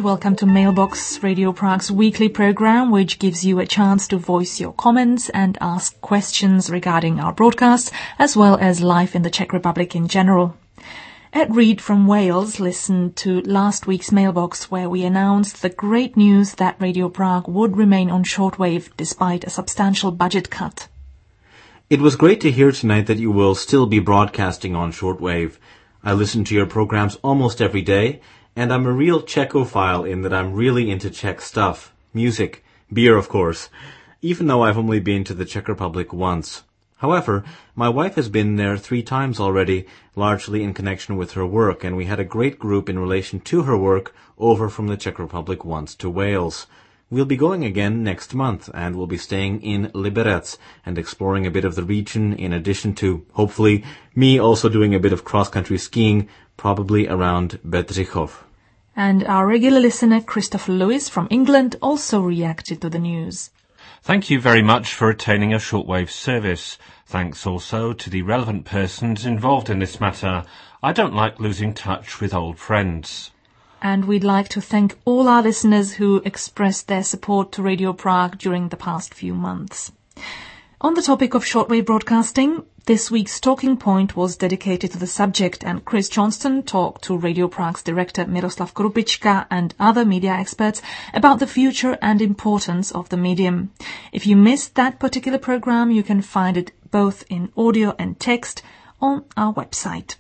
welcome to Mailbox Radio Prague's weekly program, which gives you a chance to voice your comments and ask questions regarding our broadcasts, as well as life in the Czech Republic in general. Ed Reed from Wales listened to last week's Mailbox, where we announced the great news that Radio Prague would remain on shortwave despite a substantial budget cut. It was great to hear tonight that you will still be broadcasting on shortwave. I listen to your programs almost every day, and I'm a real Czechophile in that I'm really into Czech stuff. Music. Beer, of course. Even though I've only been to the Czech Republic once. However, my wife has been there 3 times already, largely in connection with her work, and we had a great group in relation to her work over from the Czech Republic once to Wales. We'll be going again next month, and we'll be staying in Liberec and exploring a bit of the region, in addition to, hopefully, me also doing a bit of cross-country skiing, probably around Bedřichov. And our regular listener, Christopher Lewis from England, also reacted to the news. Thank you very much for attaining a shortwave service. Thanks also to the relevant persons involved in this matter. I don't like losing touch with old friends. And we'd like to thank all our listeners who expressed their support to Radio Prague during the past few months. On the topic of shortwave broadcasting, this week's talking point was dedicated to the subject, and Chris Johnston talked to Radio Prague's director Miroslav Korupička and other media experts about the future and importance of the medium. If you missed that particular program, you can find it both in audio and text on our website.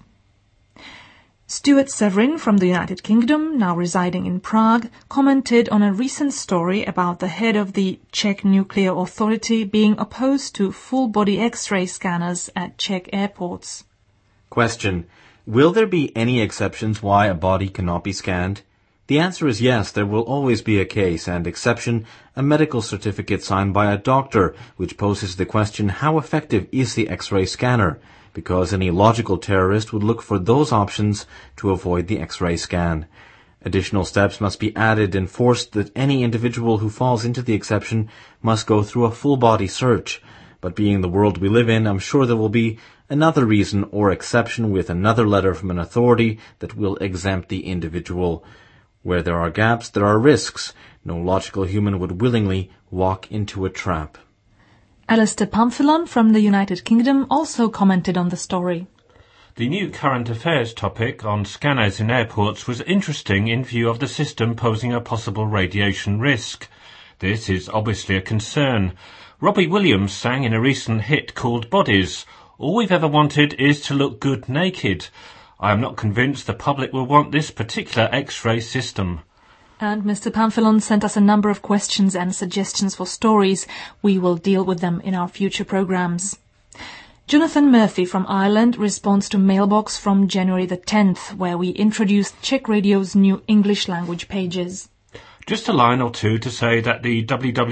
Stuart Severin from the United Kingdom, now residing in Prague, commented on a recent story about the head of the Czech Nuclear Authority being opposed to full-body X-ray scanners at Czech airports. Question. Will there be any exceptions why a body cannot be scanned? The answer is yes, there will always be a case and exception, a medical certificate signed by a doctor, which poses the question, how effective is the X-ray scanner? Because any logical terrorist would look for those options to avoid the X-ray scan. Additional steps must be added and forced that any individual who falls into the exception must go through a full-body search. But being the world we live in, I'm sure there will be another reason or exception with another letter from an authority that will exempt the individual. Where there are gaps, there are risks. No logical human would willingly walk into a trap. Alistair Pamphilon from the United Kingdom also commented on the story. The new current affairs topic on scanners in airports was interesting in view of the system posing a possible radiation risk. This is obviously a concern. Robbie Williams sang in a recent hit called Bodies. All we've ever wanted is to look good naked. I am not convinced the public will want this particular X-ray system. And Mr. Pamphilon sent us a number of questions and suggestions for stories. We will deal with them in our future programs. Jonathan Murphy from Ireland responds to Mailbox from January the 10th, where we introduced Czech Radio's new English language pages. Just a line or two to say that the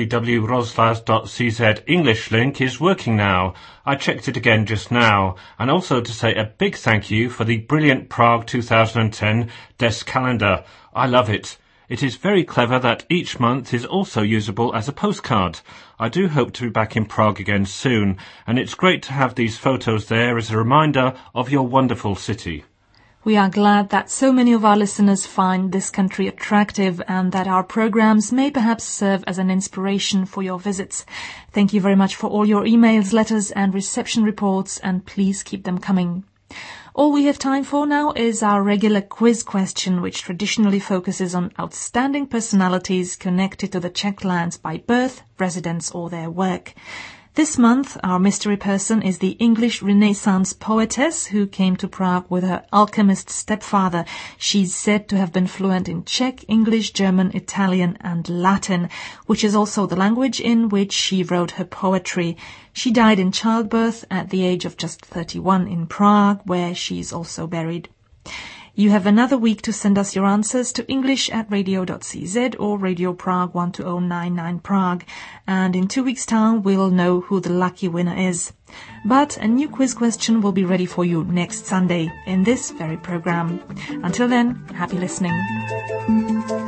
www.rozhlas.cz English link is working now. I checked it again just now. And also to say a big thank you for the brilliant Prague 2010 desk calendar. I love it. It is very clever that each month is also usable as a postcard. I do hope to be back in Prague again soon, and it's great to have these photos there as a reminder of your wonderful city. We are glad that so many of our listeners find this country attractive and that our programs may perhaps serve as an inspiration for your visits. Thank you very much for all your emails, letters and reception reports, and please keep them coming. All we have time for now is our regular quiz question, which traditionally focuses on outstanding personalities connected to the Czech lands by birth, residence or their work. This month, our mystery person is the English Renaissance poetess who came to Prague with her alchemist stepfather. She's said to have been fluent in Czech, English, German, Italian and Latin, which is also the language in which she wrote her poetry. She died in childbirth at the age of just 31 in Prague, where she is also buried. You have another week to send us your answers to english@radio.cz or Radio Prague 12099 Prague. And in 2 weeks' time, we'll know who the lucky winner is. But a new quiz question will be ready for you next Sunday in this very program. Until then, happy listening.